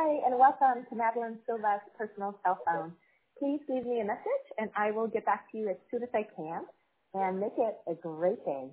Hi, and welcome to Madeline Silva's personal cell phone. Please leave me a message, and I will get back to you as soon as I can, and make it a great day.